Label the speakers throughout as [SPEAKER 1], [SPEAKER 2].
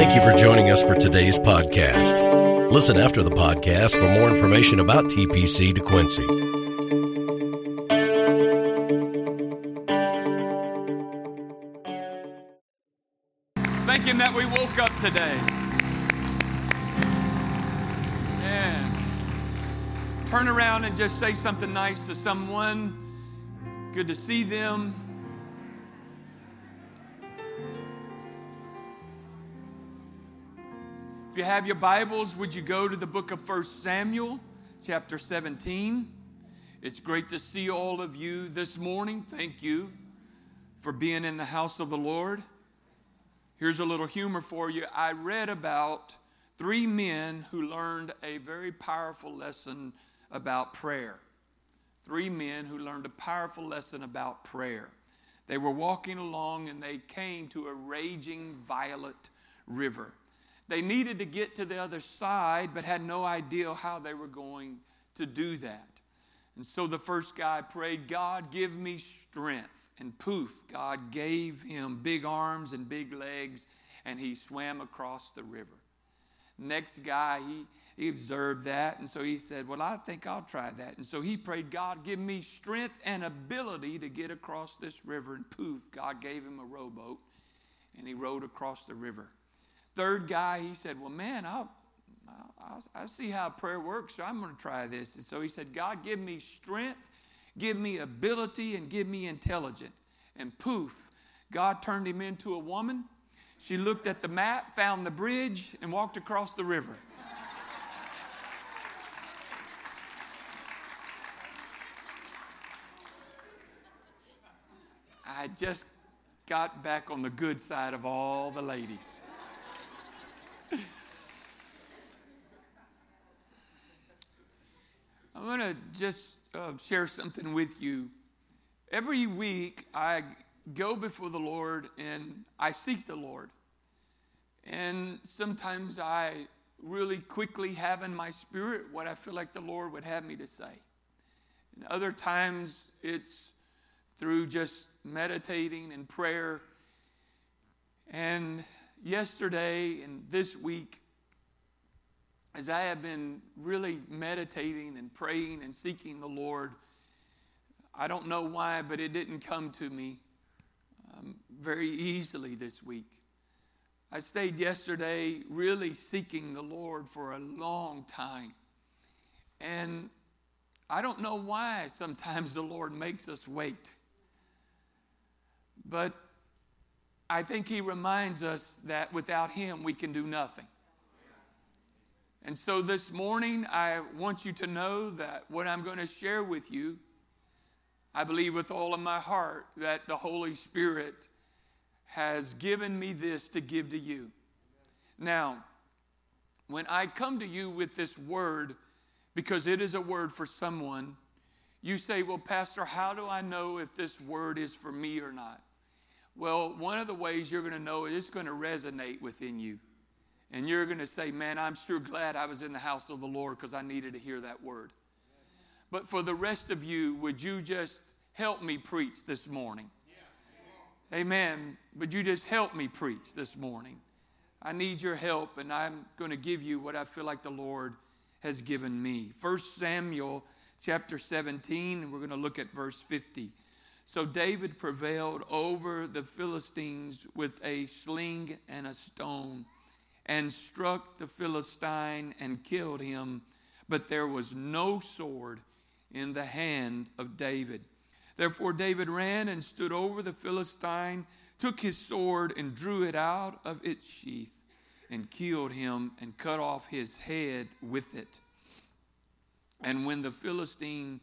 [SPEAKER 1] Thank you for joining us for today's podcast. Listen after the podcast for more information about TPC DeQuincy.
[SPEAKER 2] Thinking that we woke up today. And turn around and just say something nice to someone. Good to see them. If you have your Bibles, would you go to the book of 1 Samuel, chapter 17. It's great to see all of you this morning. Thank you for being in the house of the Lord. Here's a little humor for you. I read about 3 men who learned a very powerful lesson about prayer. 3 men who learned a powerful lesson about prayer. They were walking along and they came to a raging, violent river. They needed to get to the other side, but had no idea how they were going to do that. And so the first guy prayed, God, give me strength. And poof, God gave him big arms and big legs, and he swam across the river. Next guy, he observed that, and so he said, well, I think I'll try that. And so he prayed, God, give me strength and ability to get across this river. And poof, God gave him a rowboat, and he rowed across the river. Third guy, he said, well, man, I see how prayer works, so I'm going to try this. And so he said, God, give me strength, give me ability, and give me intelligence. And poof, God turned him into a woman. She looked at the map, found the bridge, and walked across the river. I just got back on the good side of all the ladies. I'm going to just share something with you. Every week I go before the Lord and I seek the Lord. And sometimes I really quickly have in my spirit what I feel like the Lord would have me to say. And other times it's through just meditating and prayer. And yesterday and this week, as I have been really meditating and praying and seeking the Lord, I don't know why, but it didn't come to me very easily this week. I stayed yesterday really seeking the Lord for a long time. And I don't know why sometimes the Lord makes us wait. But I think He reminds us that without Him we can do nothing. And so this morning, I want you to know that what I'm going to share with you, I believe with all of my heart that the Holy Spirit has given me this to give to you. Now, when I come to you with this word, because it is a word for someone, you say, well, Pastor, how do I know if this word is for me or not? Well, one of the ways you're going to know is it's going to resonate within you. And you're going to say, man, I'm sure glad I was in the house of the Lord because I needed to hear that word. But for the rest of you, would you just help me preach this morning? Amen. Would you just help me preach this morning? I need your help, and I'm going to give you what I feel like the Lord has given me. 1 Samuel chapter 17, and we're going to look at verse 50. So David prevailed over the Philistines with a sling and a stone, and struck the Philistine and killed him, but there was no sword in the hand of David. Therefore David ran and stood over the Philistine, took his sword and drew it out of its sheath, and killed him and cut off his head with it. And when the Philistines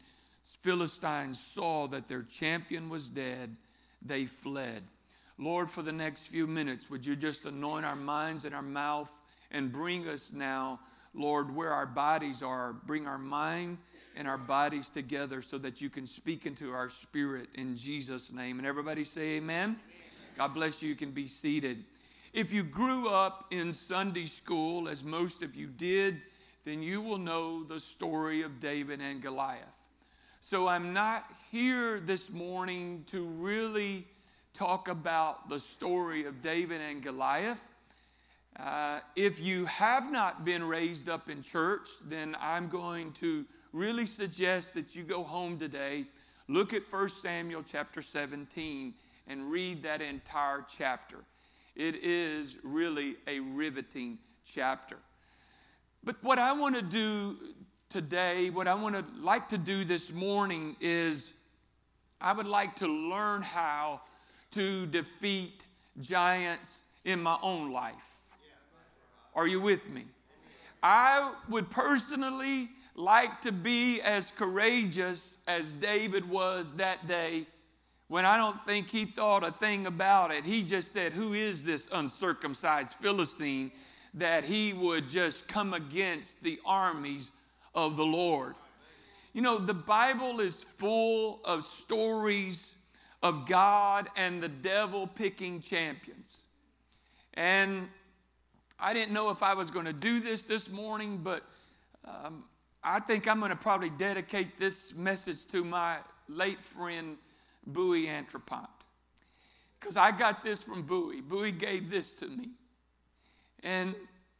[SPEAKER 2] saw that their champion was dead, they fled. Lord, for the next few minutes, would you just anoint our minds and our mouth and bring us now, Lord, where our bodies are. Bring our mind and our bodies together so that you can speak into our spirit in Jesus' name. And everybody say amen. God bless you. You can be seated. If you grew up in Sunday school, as most of you did, then you will know the story of David and Goliath. So I'm not here this morning to really talk about the story of David and Goliath. If you have not been raised up in church, then I'm going to really suggest that you go home today, look at 1 Samuel chapter 17, and read that entire chapter. It is really a riveting chapter. But what I want to do today, what I want to like to do this morning is I would like to learn how to defeat giants in my own life. Are you with me? I would personally like to be as courageous as David was that day when I don't think he thought a thing about it. He just said, who is this uncircumcised Philistine that he would just come against the armies of the Lord? You know, the Bible is full of stories of God and the devil picking champions. And I didn't know if I was going to do this morning, but I think I'm going to probably dedicate this message to my late friend, Bowie Antrapont. Because I got this from Bowie. Bowie gave this to me. And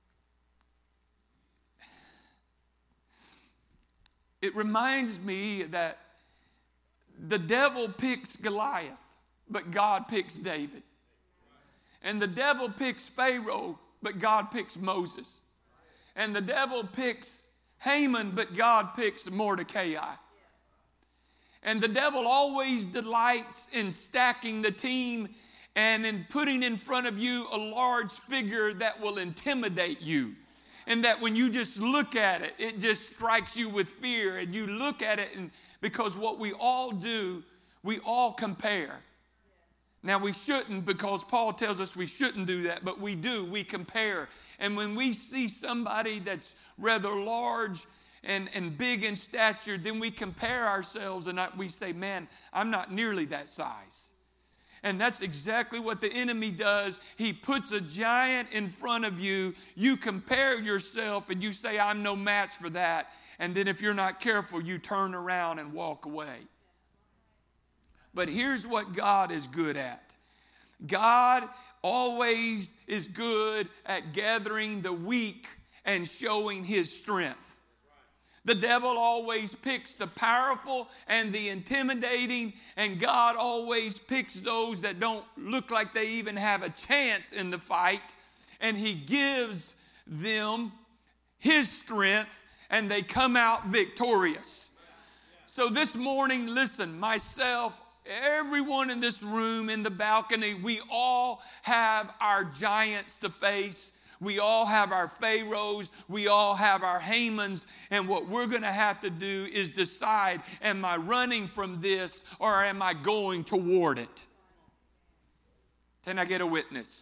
[SPEAKER 2] it reminds me that the devil picks Goliath, but God picks David. And the devil picks Pharaoh, but God picks Moses. And the devil picks Haman, but God picks Mordecai. And the devil always delights in stacking the team and in putting in front of you a large figure that will intimidate you. And that when you just look at it, it just strikes you with fear. And you look at it, and because what we all do, we all compare. Now, we shouldn't, because Paul tells us we shouldn't do that, but we do. We compare. And when we see somebody that's rather large and big in stature, then we compare ourselves and we say, man, I'm not nearly that size. And that's exactly what the enemy does. He puts a giant in front of you. You compare yourself and you say, I'm no match for that. And then if you're not careful, you turn around and walk away. But here's what God is good at. God always is good at gathering the weak and showing his strength. The devil always picks the powerful and the intimidating, and God always picks those that don't look like they even have a chance in the fight, and he gives them his strength, and they come out victorious. So this morning, listen, myself, everyone in this room, in the balcony, we all have our giants to face. We all have our Pharaohs. We all have our Hamans. And what we're going to have to do is decide, am I running from this or am I going toward it? Can I get a witness?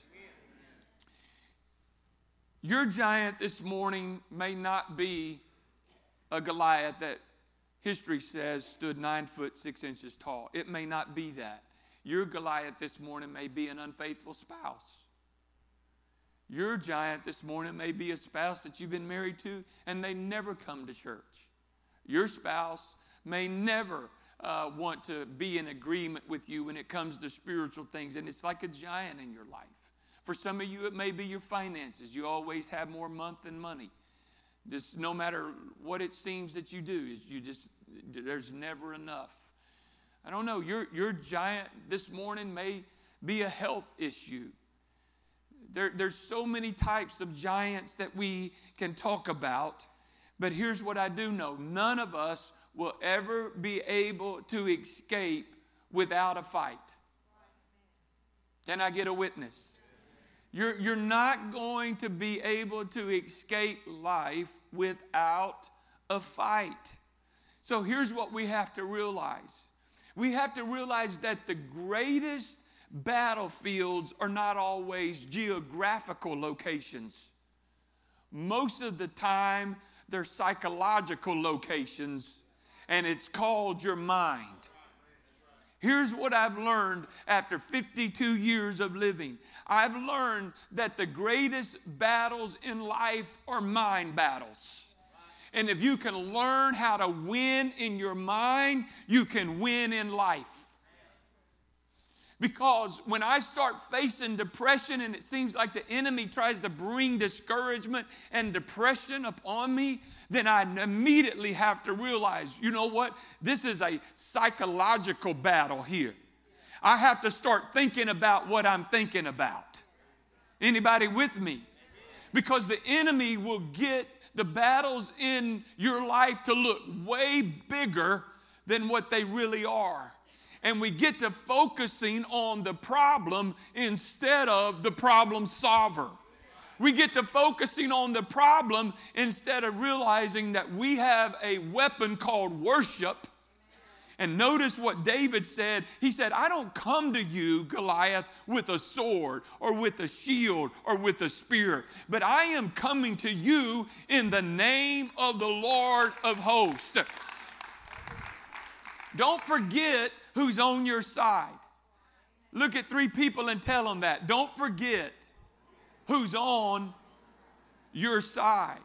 [SPEAKER 2] Your giant this morning may not be a Goliath that history says stood 9 foot 6 inches tall. It may not be that. Your Goliath this morning may be an unfaithful spouse. Your giant this morning may be a spouse that you've been married to and they never come to church. Your spouse may never want to be in agreement with you when it comes to spiritual things, and it's like a giant in your life. For some of you, it may be your finances. You always have more month than money. Just no matter what it seems that you do, there's never enough. I don't know, your giant this morning may be a health issue. There's so many types of giants that we can talk about, but here's what I do know. None of us will ever be able to escape without a fight. Can I get a witness? You're not going to be able to escape life without a fight. So here's what we have to realize. We have to realize that the greatest battlefields are not always geographical locations. Most of the time, they're psychological locations, and it's called your mind. Here's what I've learned after 52 years of living. I've learned that the greatest battles in life are mind battles. And if you can learn how to win in your mind, you can win in life. Because when I start facing depression and it seems like the enemy tries to bring discouragement and depression upon me, then I immediately have to realize, you know what? This is a psychological battle here. I have to start thinking about what I'm thinking about. Anybody with me? Because the enemy will get the battles in your life to look way bigger than what they really are. And we get to focusing on the problem instead of the problem solver. We get to focusing on the problem instead of realizing that we have a weapon called worship. And notice what David said. He said, I don't come to you, Goliath, with a sword or with a shield or with a spear, but I am coming to you in the name of the Lord of hosts. Don't forget who's on your side. Look at 3 people and tell them that. Don't forget who's on your side.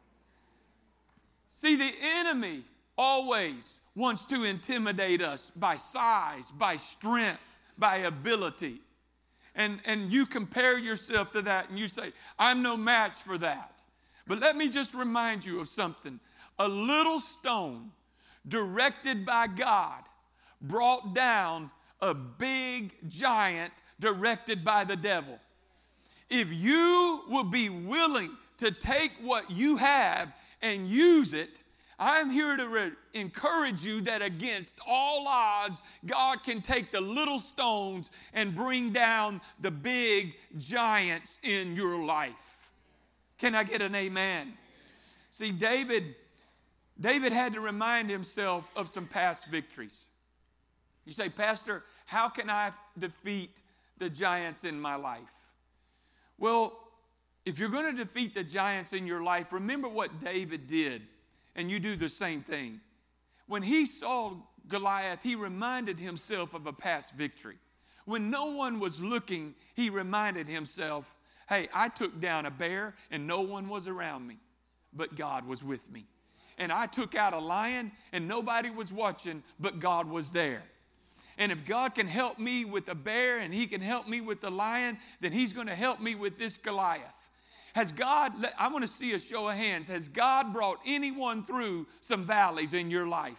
[SPEAKER 2] See, the enemy always wants to intimidate us by size, by strength, by ability. And you compare yourself to that and you say, I'm no match for that. But let me just remind you of something. A little stone directed by God brought down a big giant directed by the devil. If you will be willing to take what you have and use it, I'm here to encourage you that against all odds, God can take the little stones and bring down the big giants in your life. Can I get an amen? See, David had to remind himself of some past victories. You say, Pastor, how can I defeat the giants in my life? Well, if you're going to defeat the giants in your life, remember what David did, and you do the same thing. When he saw Goliath, he reminded himself of a past victory. When no one was looking, he reminded himself, hey, I took down a bear and no one was around me, but God was with me. And I took out a lion and nobody was watching, but God was there. And if God can help me with the bear and he can help me with the lion, then he's going to help me with this Goliath. Has God, I want to see a show of hands, has God brought anyone through some valleys in your life?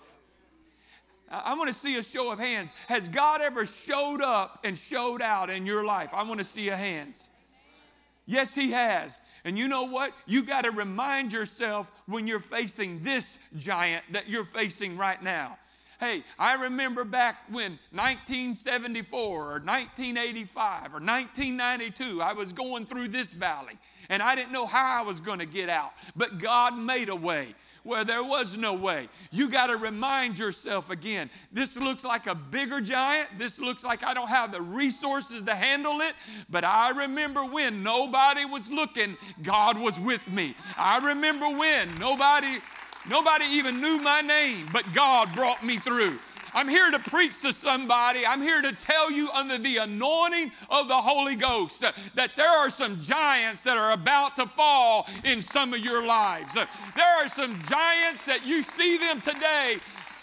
[SPEAKER 2] I want to see a show of hands. Has God ever showed up and showed out in your life? I want to see a hands. Yes, he has. And you know what? You got to remind yourself when you're facing this giant that you're facing right now. Hey, I remember back when 1974 or 1985 or 1992, I was going through this valley and I didn't know how I was going to get out, but God made a way where there was no way. You got to remind yourself again, this looks like a bigger giant. This looks like I don't have the resources to handle it, but I remember when nobody was looking, God was with me. I remember when nobody even knew my name, but God brought me through. I'm here to preach to somebody. I'm here to tell you under the anointing of the Holy Ghost that there are some giants that are about to fall in some of your lives. There are some giants that you see them today.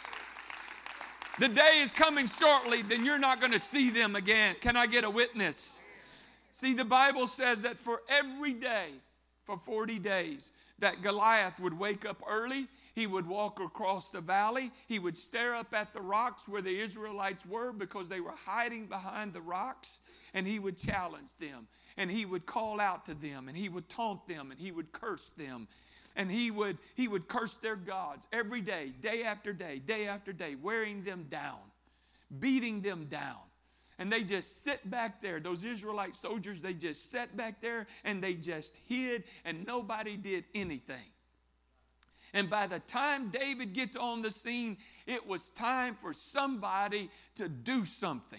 [SPEAKER 2] The day is coming shortly, then you're not going to see them again. Can I get a witness? See, the Bible says that for every day, for 40 days, that Goliath would wake up early, he would walk across the valley, he would stare up at the rocks where the Israelites were because they were hiding behind the rocks, and he would challenge them, and he would call out to them, and he would taunt them, and he would curse them, and he would curse their gods every day, day after day, wearing them down, beating them down. And they just sit back there. Those Israelite soldiers, they just sat back there and they just hid and nobody did anything. And by the time David gets on the scene, it was time for somebody to do something.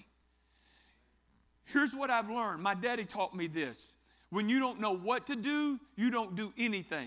[SPEAKER 2] Here's what I've learned. My daddy taught me this. When you don't know what to do, you don't do anything.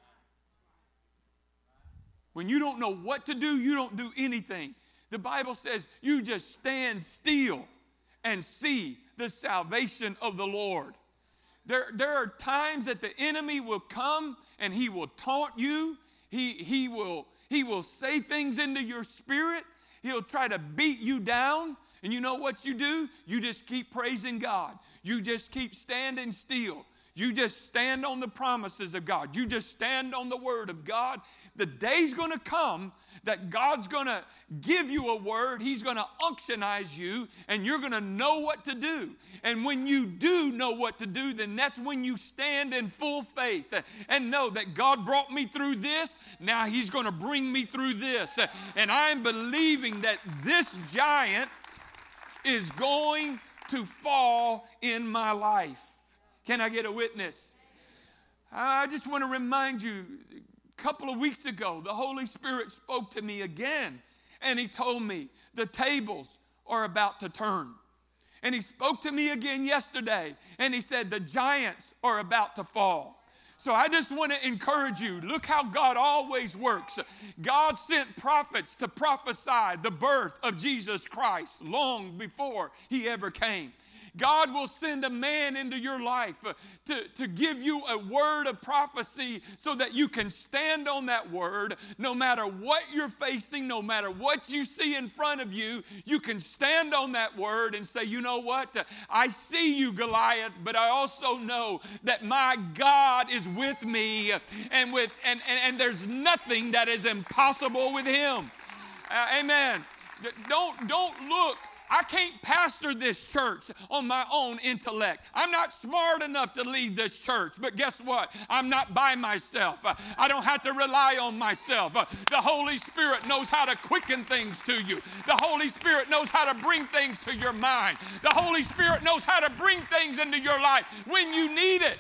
[SPEAKER 2] When you don't know what to do, you don't do anything. The Bible says you just stand still and see the salvation of the Lord. There are times that the enemy will come and he will taunt you. He will say things into your spirit. He'll try to beat you down. And you know what you do? You just keep praising God. You just keep standing still. You just stand on the promises of God. You just stand on the word of God. The day's going to come that God's going to give you a word. He's going to unctionize you, and you're going to know what to do. And when you do know what to do, then that's when you stand in full faith and know that God brought me through this. Now He's going to bring me through this. And I'm believing that this giant is going to fall in my life. Can I get a witness? I just want to remind you, a couple of weeks ago, the Holy Spirit spoke to me again, and He told me the tables are about to turn. And He spoke to me again yesterday, and He said the giants are about to fall. So I just want to encourage you. Look how God always works. God sent prophets to prophesy the birth of Jesus Christ long before He ever came. God will send a man into your life to give you a word of prophecy so that you can stand on that word no matter what you're facing, no matter what you see in front of you. You can stand on that word and say, you know what? I see you, Goliath, but I also know that my God is with me, and there's nothing that is impossible with Him. Amen. Don't look. I can't pastor this church on my own intellect. I'm not smart enough to lead this church, but guess what? I'm not by myself. I don't have to rely on myself. The Holy Spirit knows how to quicken things to you. The Holy Spirit knows how to bring things to your mind. The Holy Spirit knows how to bring things into your life when you need it.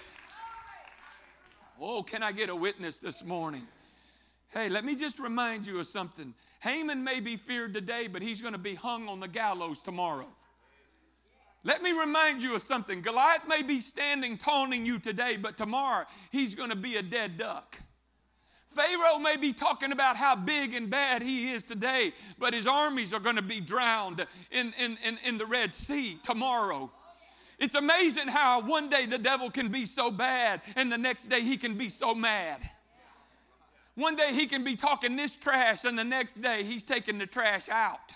[SPEAKER 2] Oh, can I get a witness this morning? Hey, let me just remind you of something. Haman may be feared today, but he's going to be hung on the gallows tomorrow. Let me remind you of something. Goliath may be standing taunting you today, but tomorrow he's going to be a dead duck. Pharaoh may be talking about how big and bad he is today, but his armies are going to be drowned in the Red Sea tomorrow. It's amazing how one day the devil can be so bad and the next day he can be so mad. One day he can be talking this trash and the next day he's taking the trash out.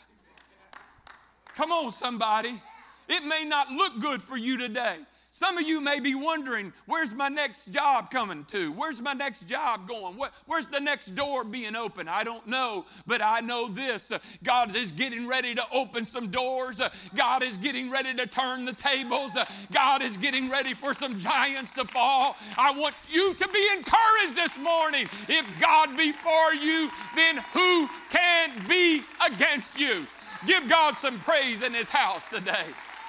[SPEAKER 2] Come on, somebody. It may not look good for you today. Some of you may be wondering, where's my next job coming to? Where's my next job going? Where's the next door being open? I don't know, but I know this. God is getting ready to open some doors. God is getting ready to turn the tables. God is getting ready for some giants to fall. I want you to be encouraged this morning. If God be for you, then who can be against you? Give God some praise in His house today.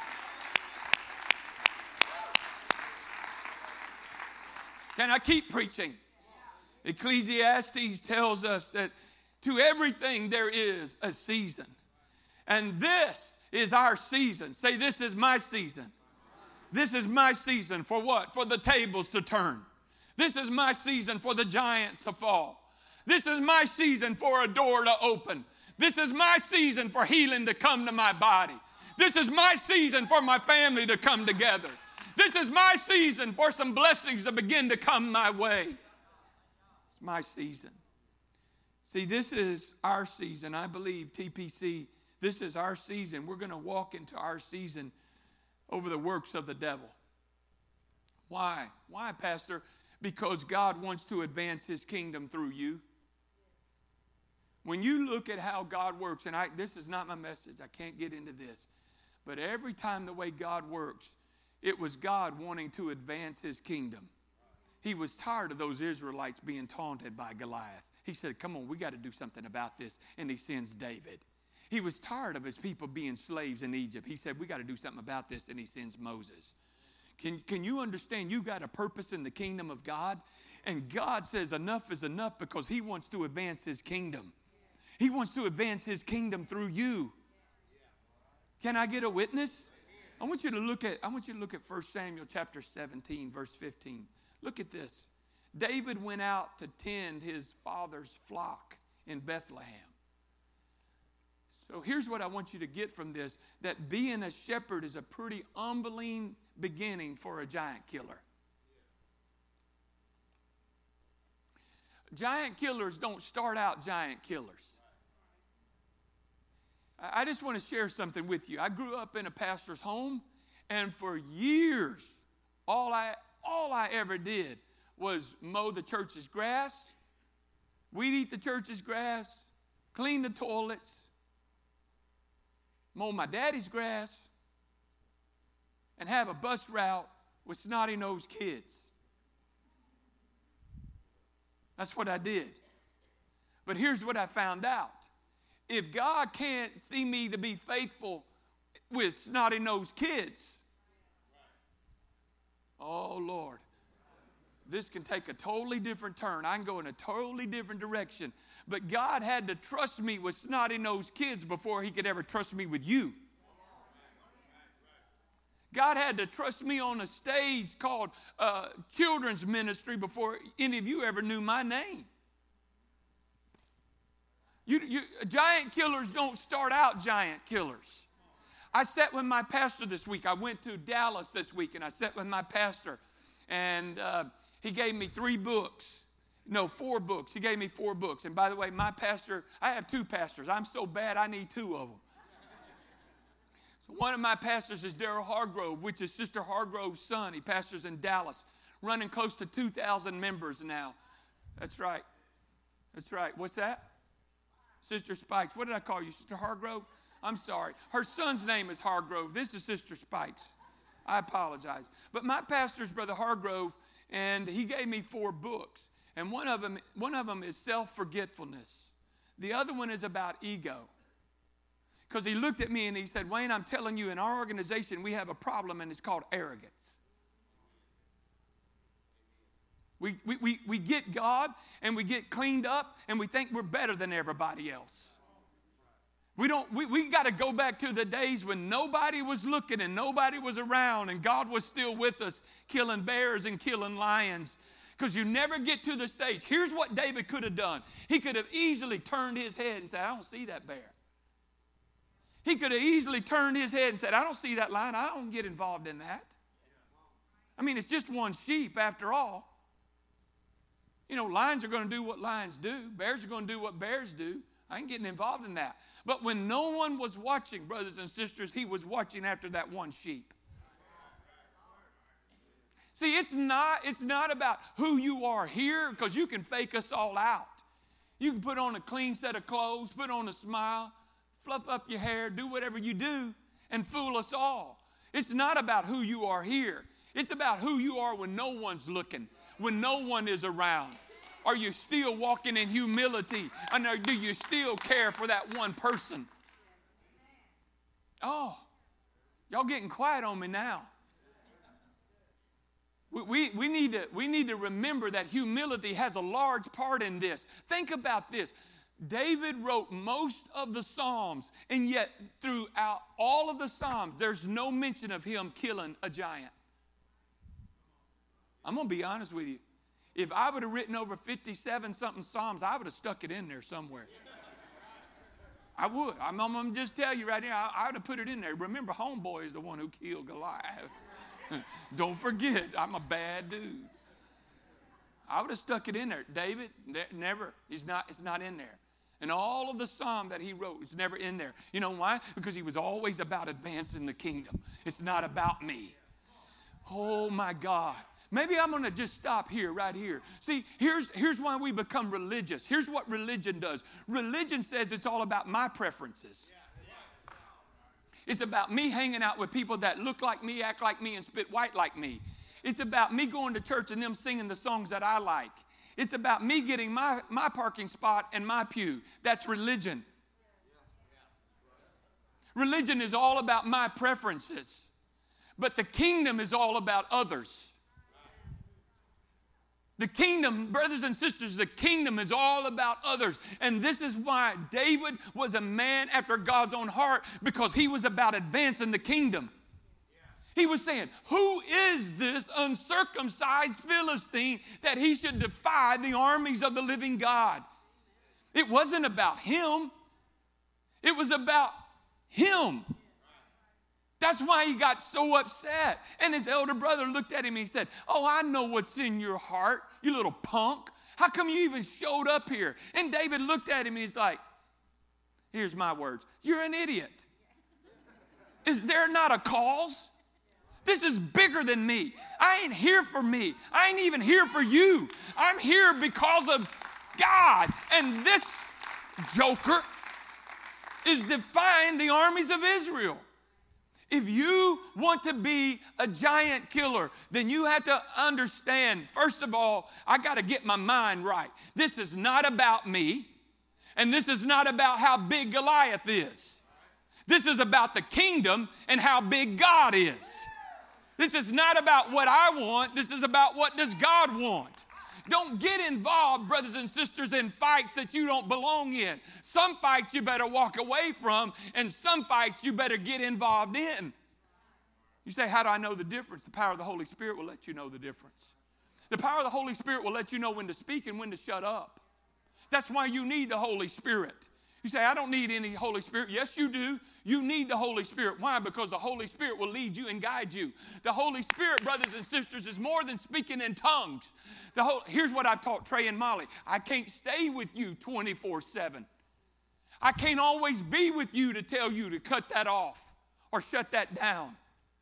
[SPEAKER 2] Can I keep preaching? Ecclesiastes tells us that to everything there is a season. And this is our season. Say, this is my season. This is my season for what? For the tables to turn. This is my season for the giants to fall. This is my season for a door to open. This is my season for healing to come to my body. This is my season for my family to come together. This is my season for some blessings to begin to come my way. It's my season. See, this is our season. I believe, TPC, this is our season. We're going to walk into our season over the works of the devil. Why? Why, Pastor? Because God wants to advance His kingdom through you. When you look at how God works, and this is not my message. I can't get into this. But every time the way God works, it was God wanting to advance His kingdom. He was tired of those Israelites being taunted by Goliath. He said, come on, we got to do something about this. And He sends David. He was tired of His people being slaves in Egypt. He said, we got to do something about this. And He sends Moses. Can you understand? You got a purpose in the kingdom of God. And God says enough is enough because He wants to advance His kingdom. He wants to advance His kingdom through you. Can I get a witness? I want you to look at 1 Samuel chapter 17, verse 15. Look at this. David went out to tend his father's flock in Bethlehem. So here's what I want you to get from this, that being a shepherd is a pretty humbling beginning for a giant killer. Giant killers don't start out giant killers. I just want to share something with you. I grew up in a pastor's home, and for years, all I ever did was mow the church's grass, weed eat the church's grass, clean the toilets, mow my daddy's grass, and have a bus route with snotty-nosed kids. That's what I did. But here's what I found out. If God can't see me to be faithful with snotty-nosed kids, oh, Lord, this can take a totally different turn. I can go in a totally different direction. But God had to trust me with snotty-nosed kids before he could ever trust me with you. God had to trust me on a stage called children's ministry before any of you ever knew my name. Giant killers don't start out giant killers. I sat with my pastor this week. I went to Dallas this week, and I sat with my pastor, and he gave me 4 books. He gave me 4 books. And by the way, my pastor, I have 2 pastors. I'm so bad I need 2 of them. So one of my pastors is Daryl Hargrove, which is Sister Hargrove's son. He pastors in Dallas, running close to 2,000 members now. That's right. That's right. What's that? Sister Spikes. What did I call you, Sister Hargrove? I'm sorry. Her son's name is Hargrove. This is Sister Spikes. I apologize. But my pastor's Brother Hargrove, and he gave me 4 books. And one of them is self-forgetfulness. The other one is about ego. Because he looked at me and he said, Wayne, I'm telling you, in our organization, we have a problem, and it's called arrogance. We get God, and we get cleaned up, and we think we're better than everybody else. We got to go back to the days when nobody was looking and nobody was around, and God was still with us, killing bears and killing lions. Because you never get to the stage. Here's what David could have done. He could have easily turned his head and said, I don't see that bear. He could have easily turned his head and said, I don't see that lion. I don't get involved in that. I mean, it's just one sheep after all. You know, lions are going to do what lions do. Bears are going to do what bears do. I ain't getting involved in that. But when no one was watching, brothers and sisters, he was watching after that one sheep. See, it's not about who you are here, because you can fake us all out. You can put on a clean set of clothes, put on a smile, fluff up your hair, do whatever you do, and fool us all. It's not about who you are here. It's about who you are when no one's looking, when no one is around. Are you still walking in humility? And do you still care for that one person? Oh, y'all getting quiet on me now. We need to remember that humility has a large part in this. Think about this. David wrote most of the Psalms, and yet throughout all of the Psalms, there's no mention of him killing a giant. I'm going to be honest with you. If I would have written over 57-something Psalms, I would have stuck it in there somewhere. I would. I'm going to just tell you right now, I would have put it in there. Remember, Homeboy is the one who killed Goliath. Don't forget, I'm a bad dude. I would have stuck it in there. David, never. It's not in there. And all of the psalm that he wrote is never in there. You know why? Because he was always about advancing the kingdom. It's not about me. Oh, my God. Maybe I'm going to just stop here, right here. See, here's why we become religious. Here's what religion does. Religion says it's all about my preferences. It's about me hanging out with people that look like me, act like me, and spit white like me. It's about me going to church and them singing the songs that I like. It's about me getting my parking spot and my pew. That's religion. Religion is all about my preferences. But the kingdom is all about others. The kingdom, brothers and sisters, the kingdom is all about others. And this is why David was a man after God's own heart, because he was about advancing the kingdom. He was saying, who is this uncircumcised Philistine that he should defy the armies of the living God? It wasn't about him. It was about him. That's why he got so upset. And his elder brother looked at him and he said, oh, I know what's in your heart, you little punk. How come you even showed up here? And David looked at him and he's like, Here's my words. You're an idiot. Is there not a cause? This is bigger than me. I ain't here for me. I ain't even here for you. I'm here because of God. And this joker is defying the armies of Israel. If you want to be a giant killer, then you have to understand, first of all, I got to get my mind right. This is not about me, and this is not about how big Goliath is. This is about the kingdom and how big God is. This is not about what I want. This is about what does God want. Don't get involved, brothers and sisters, in fights that you don't belong in. Some fights you better walk away from, and some fights you better get involved in. You say, how do I know the difference? The power of the Holy Spirit will let you know the difference. The power of the Holy Spirit will let you know when to speak and when to shut up. That's why you need the Holy Spirit. You say, I don't need any Holy Spirit. Yes, you do. You need the Holy Spirit. Why? Because the Holy Spirit will lead you and guide you. The Holy Spirit, brothers and sisters, is more than speaking in tongues. Here's what I've taught Trey and Molly. I can't stay with you 24/7. I can't always be with you to tell you to cut that off or shut that down.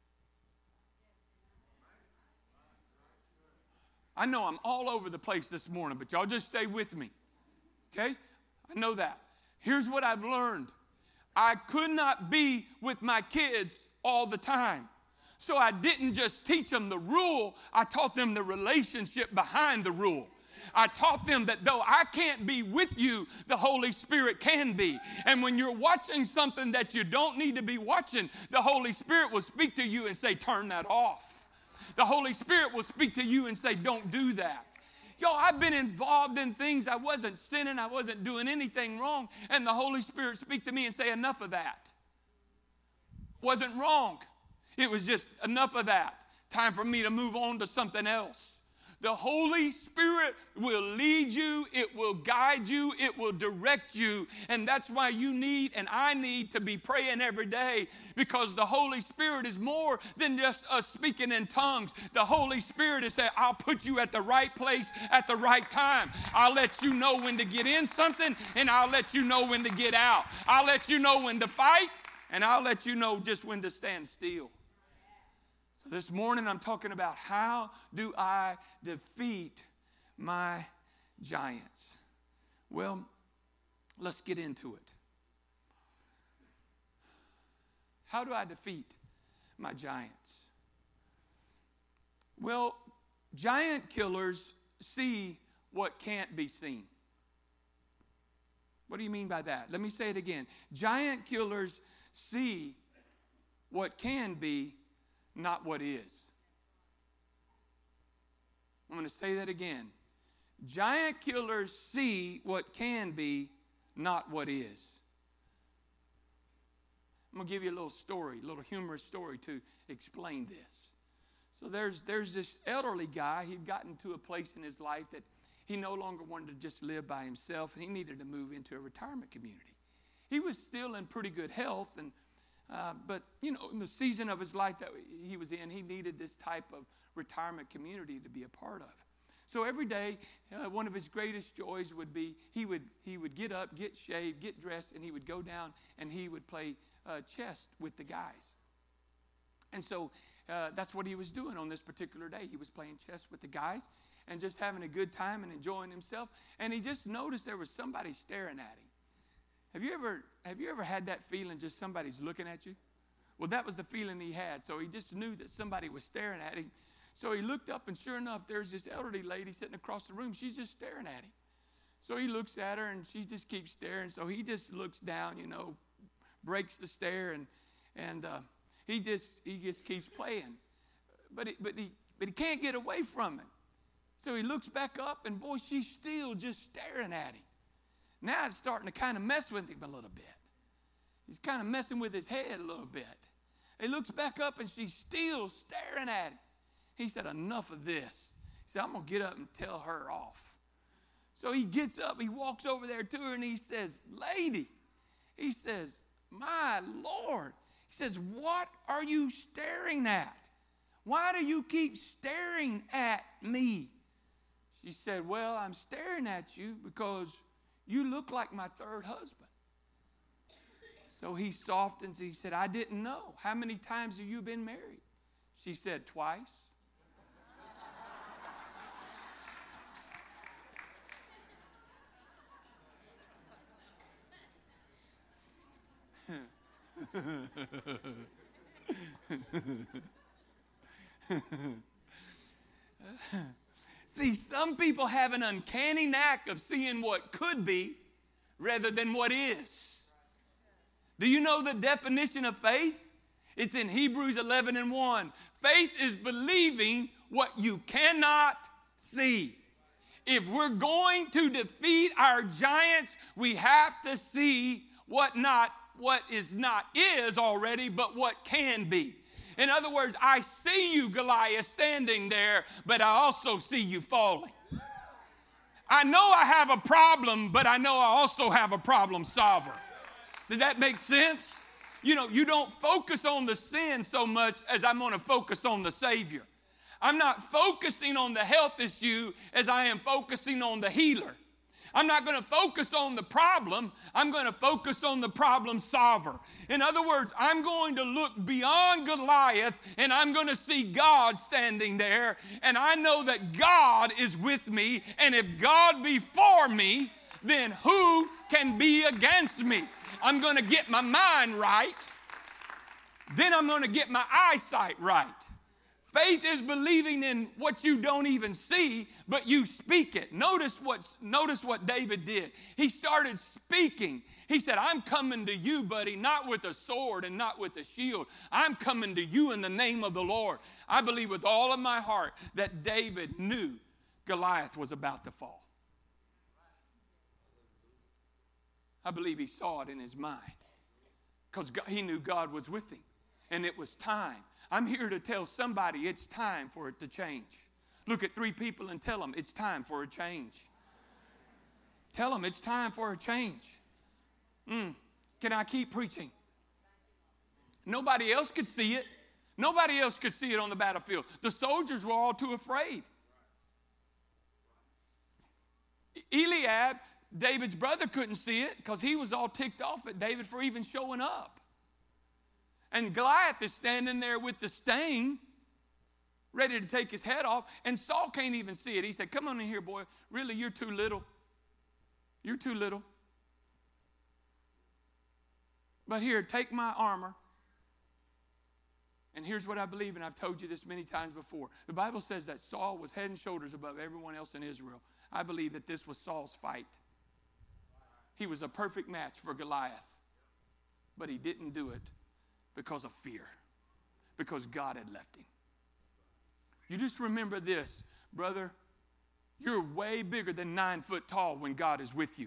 [SPEAKER 2] I know I'm all over the place this morning, but y'all just stay with me. Okay? I know that. Here's what I've learned. I could not be with my kids all the time. So I didn't just teach them the rule, I taught them the relationship behind the rule. I taught them that though I can't be with you, the Holy Spirit can be. And when you're watching something that you don't need to be watching, the Holy Spirit will speak to you and say, turn that off. The Holy Spirit will speak to you and say, don't do that. Yo, I've been involved in things I wasn't sinning, I wasn't doing anything wrong, and the Holy Spirit speak to me and say, enough of that. Wasn't wrong. It was just enough of that. Time for me to move on to something else. The Holy Spirit will lead you, it will guide you, it will direct you, and that's why you need and I need to be praying every day, because the Holy Spirit is more than just us speaking in tongues. The Holy Spirit is saying, I'll put you at the right place at the right time. I'll let you know when to get in something, and I'll let you know when to get out. I'll let you know when to fight, and I'll let you know just when to stand still. This morning I'm talking about how do I defeat my giants. Well, let's get into it. How do I defeat my giants? Well, giant killers see what can't be seen. What do you mean by that? Let me say it again. Giant killers see what can be, not what is. I'm going to say that again. Giant killers see what can be, not what is. I'm going to give you a little story, a little humorous story to explain this. So there's this elderly guy. He'd gotten to a place in his life that he no longer wanted to just live by himself, and he needed to move into a retirement community. He was still in pretty good health, but, you know, in the season of his life that he was in, he needed this type of retirement community to be a part of. So every day, one of his greatest joys would be he would get up, get shaved, get dressed, and he would go down and he would play chess with the guys. And so that's what he was doing on this particular day. He was playing chess with the guys and just having a good time and enjoying himself. And he just noticed there was somebody staring at him. Have you ever had that feeling, just somebody's looking at you? Well, that was the feeling he had. So he just knew that somebody was staring at him. So he looked up, and sure enough, there's this elderly lady sitting across the room. She's just staring at him. So he looks at her, and she just keeps staring. So he just looks down, you know, breaks the stare, and he just keeps playing. But he can't get away from it. So he looks back up, and boy, she's still just staring at him. Now it's starting to kind of mess with him a little bit. He's kind of messing with his head a little bit. He looks back up, and she's still staring at him. He said, enough of this. He said, I'm going to get up and tell her off. So he gets up, he walks over there to her, and he says, lady, he says, my Lord. He says, what are you staring at? Why do you keep staring at me? She said, well, I'm staring at you because you look like my third husband. So he softens. He said, I didn't know. How many times have you been married? She said, twice. See, some people have an uncanny knack of seeing what could be rather than what is. Do you know the definition of faith? It's in Hebrews 11:1. Faith is believing what you cannot see. If we're going to defeat our giants, we have to see what is not is already, but what can be. In other words, I see you, Goliath, standing there, but I also see you falling. I know I have a problem, but I know I also have a problem solver. Did that make sense? You know, you don't focus on the sin so much as I'm going to focus on the Savior. I'm not focusing on the health issue as I am focusing on the healer. I'm not going to focus on the problem. I'm going to focus on the problem solver. In other words, I'm going to look beyond Goliath and I'm going to see God standing there. And I know that God is with me. And if God be for me, then who can be against me? I'm going to get my mind right. Then I'm going to get my eyesight right. Faith is believing in what you don't even see, but you speak it. Notice what David did. He started speaking. He said, I'm coming to you, buddy, not with a sword and not with a shield. I'm coming to you in the name of the Lord. I believe with all of my heart that David knew Goliath was about to fall. I believe he saw it in his mind because he knew God was with him, and it was time. I'm here to tell somebody it's time for it to change. Look at 3 people and tell them it's time for a change. Tell them it's time for a change. Can I keep preaching? Nobody else could see it. Nobody else could see it on the battlefield. The soldiers were all too afraid. Eliab, David's brother, couldn't see it because he was all ticked off at David for even showing up. And Goliath is standing there with the stain, ready to take his head off, and Saul can't even see it. He said, come on in here, boy. Really, you're too little. You're too little. But here, take my armor. And here's what I believe, and I've told you this many times before. The Bible says that Saul was head and shoulders above everyone else in Israel. I believe that this was Saul's fight. He was a perfect match for Goliath. But he didn't do it because of fear, because God had left him. You just remember this, brother, you're way bigger than 9 foot tall when God is with you.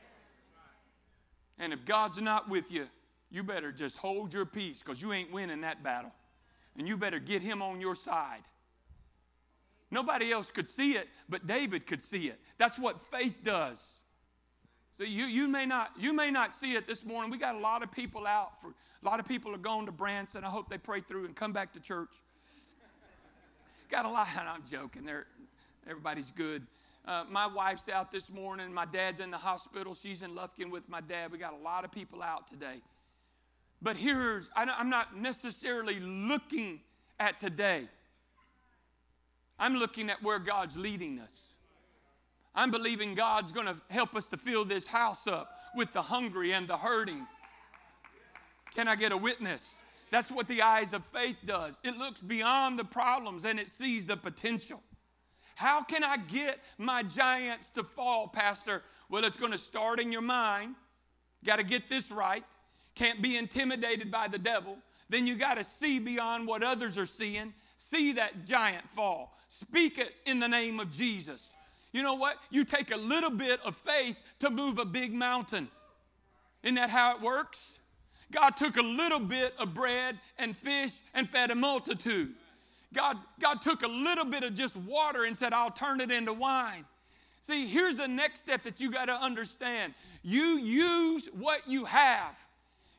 [SPEAKER 2] And if God's not with you, you better just hold your peace because you ain't winning that battle. And you better get him on your side. Nobody else could see it, but David could see it. That's what faith does. So you may not see it this morning. We got a lot of people out. A lot of people are going to Branson. I hope they pray through and come back to church. Got a lot. I'm joking. Everybody's good. My wife's out this morning. My dad's in the hospital. She's in Lufkin with my dad. We got a lot of people out today. But I'm not necessarily looking at today. I'm looking at where God's leading us. I'm believing God's going to help us to fill this house up with the hungry and the hurting. Can I get a witness? That's what the eyes of faith does. It looks beyond the problems and it sees the potential. How can I get my giants to fall, Pastor? Well, it's going to start in your mind. Got to get this right. Can't be intimidated by the devil. Then you got to see beyond what others are seeing. See that giant fall. Speak it in the name of Jesus. You know what? You take a little bit of faith to move a big mountain. Isn't that how it works? God took a little bit of bread and fish and fed a multitude. God took a little bit of just water and said, I'll turn it into wine. See, here's the next step that you got to understand. You use what you have.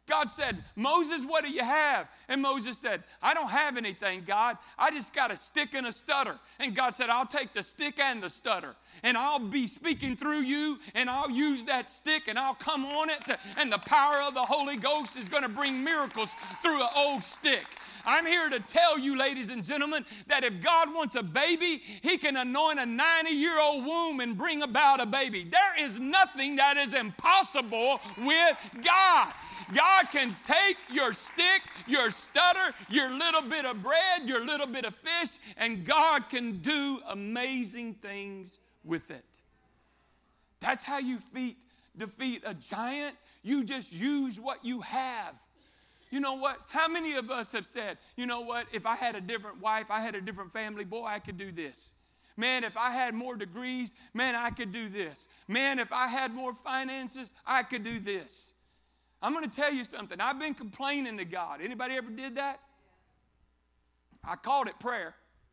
[SPEAKER 2] God said, Moses, what do you have? And Moses said, I don't have anything, God. I just got a stick and a stutter. And God said, I'll take the stick and the stutter, and I'll be speaking through you, and I'll use that stick, and I'll come on it, and the power of the Holy Ghost is going to bring miracles through an old stick. I'm here to tell you, ladies and gentlemen, that if God wants a baby, He can anoint a 90-year-old womb and bring about a baby. There is nothing that is impossible with God. God can take your stick, your stutter, your little bit of bread, your little bit of fish, and God can do amazing things with it. That's how you defeat a giant. You just use what you have. You know what? How many of us have said, you know what, if I had a different wife, I had a different family, boy, I could do this. Man, if I had more degrees, man, I could do this. Man, if I had more finances, I could do this. I'm going to tell you something. I've been complaining to God. Anybody ever did that? I called it prayer.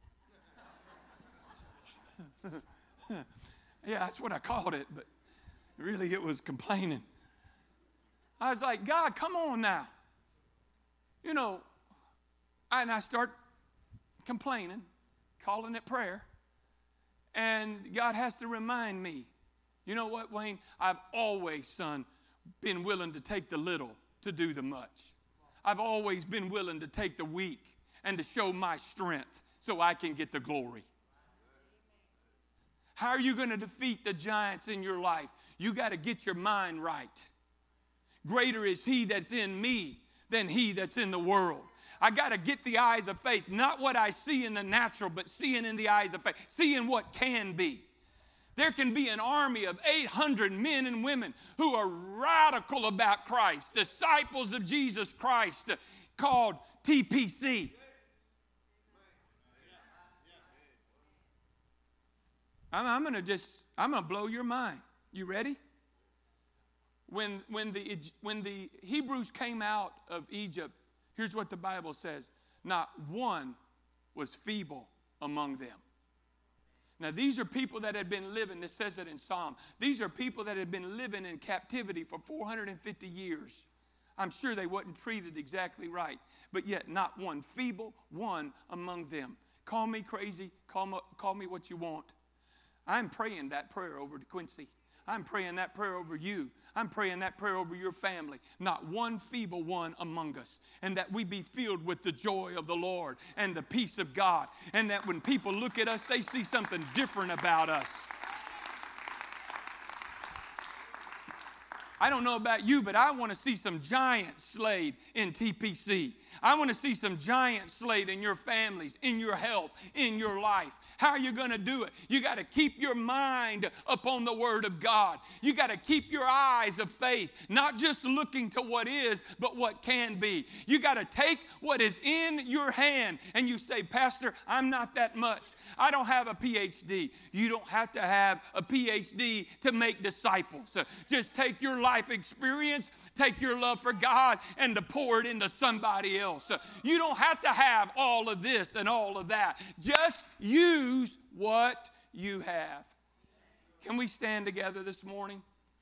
[SPEAKER 2] Yeah, that's what I called it, but really it was complaining. I was like, God, come on now. You know, and I start complaining, calling it prayer, and God has to remind me, you know what, Wayne? I've always, son, been willing to take the little to do the much. I've always been willing to take the weak and to show my strength so I can get the glory. How are you going to defeat the giants in your life? You got to get your mind right. Greater is He that's in me than he that's in the world. I got to get the eyes of faith, not what I see in the natural, but seeing in the eyes of faith, seeing what can be. There can be an army of 800 men and women who are radical about Christ, disciples of Jesus Christ, called TPC. I'm going to blow your mind. You ready? When the Hebrews came out of Egypt, here's what the Bible says. Not one was feeble among them. Now, these are people that had been living, this says it in Psalm, these are people that had been living in captivity for 450 years. I'm sure they wasn't treated exactly right, but yet not one feeble one among them. Call me crazy, call me what you want. I'm praying that prayer over Quincy. I'm praying that prayer over you. I'm praying that prayer over your family. Not one feeble one among us. And that we be filled with the joy of the Lord and the peace of God. And that when people look at us, they see something different about us. I don't know about you, but I want to see some giants slayed in TPC. I want to see some giants slayed in your families, in your health, in your life. How are you going to do it? You got to keep your mind upon the Word of God. You got to keep your eyes of faith, not just looking to what is, but what can be. You got to take what is in your hand and you say, Pastor, I'm not that much. I don't have a PhD. You don't have to have a PhD to make disciples. Just take your life experience, take your love for God, and to pour it into somebody else. You don't have to have all of this and all of that. Just use what you have. Can we stand together this morning?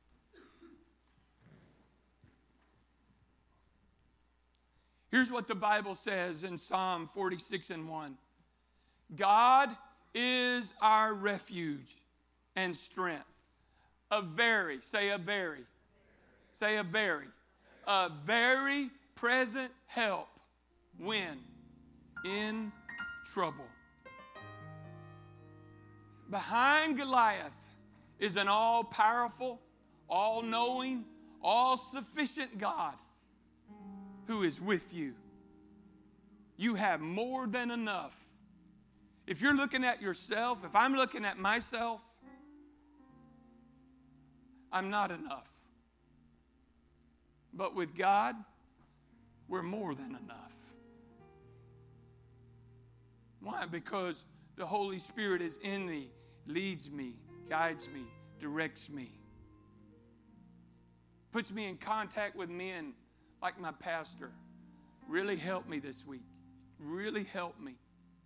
[SPEAKER 2] Here's what the Bible says in Psalm 46:1. God is our refuge and strength. A very present help when in trouble. Behind Goliath is an all-powerful, all-knowing, all-sufficient God who is with you. You have more than enough. If you're looking at yourself, if I'm looking at myself, I'm not enough. But with God, we're more than enough. Why? Because the Holy Spirit is in me, leads me, guides me, directs me. Puts me in contact with men like my pastor. Really helped me this week. Really helped me.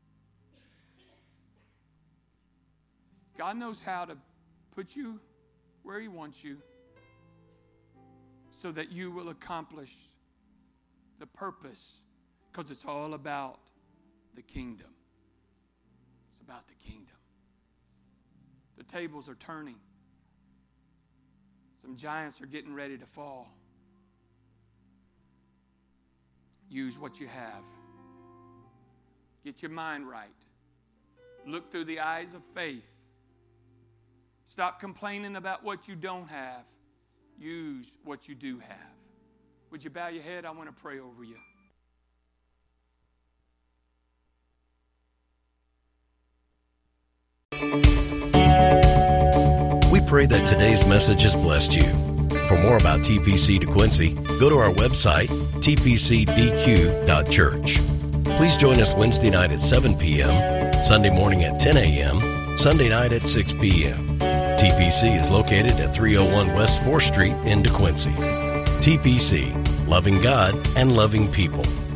[SPEAKER 2] God knows how to put you where He wants you so that you will accomplish the purpose, because it's all about the kingdom. It's about the kingdom. The tables are turning. Some giants are getting ready to fall. Use what you have. Get your mind right. Look through the eyes of faith. Stop complaining about what you don't have. Use what you do have. Would you bow your head? I want to pray over you.
[SPEAKER 1] We pray that today's message has blessed you. For more about TPC DeQuincy, go to our website, tpcdq.church. Please join us Wednesday night at 7 p.m., Sunday morning at 10 a.m., Sunday night at 6 p.m. TPC is located at 301 West 4th Street in DeQuincy. TPC, loving God and loving people.